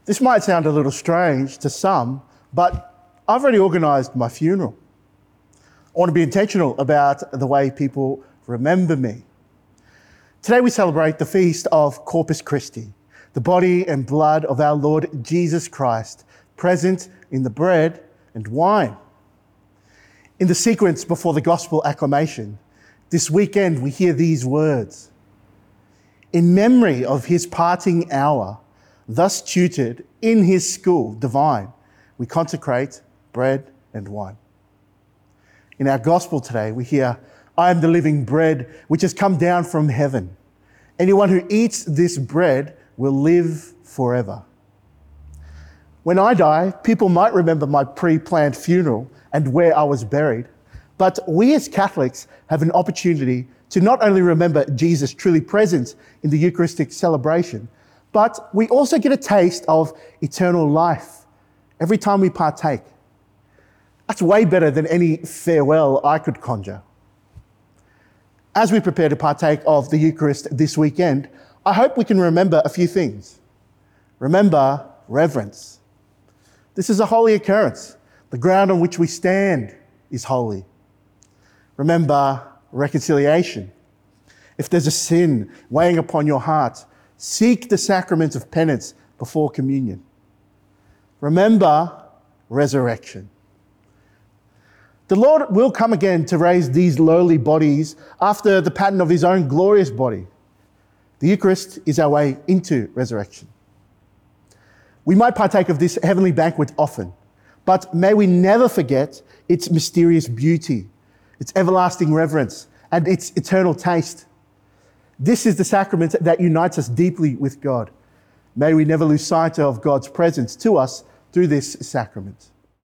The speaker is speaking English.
This might sound a little strange to some, but I've already organised my funeral. I want to be intentional about the way people remember me. Today we celebrate the feast of Corpus Christi, the body and blood of our Lord Jesus Christ, present in the bread and wine. In the sequence before the gospel acclamation, this weekend we hear these words: "In memory of his parting hour, thus tutored in his school divine, we consecrate bread and wine." In our gospel today, we hear, "I am the living bread which has come down from heaven. Anyone who eats this bread will live forever." When I die, people might remember my pre-planned funeral and where I was buried, but we as Catholics have an opportunity to not only remember Jesus truly present in the Eucharistic celebration, but we also get a taste of eternal life every time we partake. That's way better than any farewell I could conjure. As we prepare to partake of the Eucharist this weekend, I hope we can remember a few things. Remember reverence. This is a holy occurrence. The ground on which we stand is holy. Remember reconciliation. If there's a sin weighing upon your heart, seek the sacrament of penance before communion. Remember resurrection. The Lord will come again to raise these lowly bodies after the pattern of his own glorious body. The Eucharist is our way into resurrection. We might partake of this heavenly banquet often, but may we never forget its mysterious beauty, its everlasting reverence, and its eternal taste. This is the sacrament that unites us deeply with God. May we never lose sight of God's presence to us through this sacrament.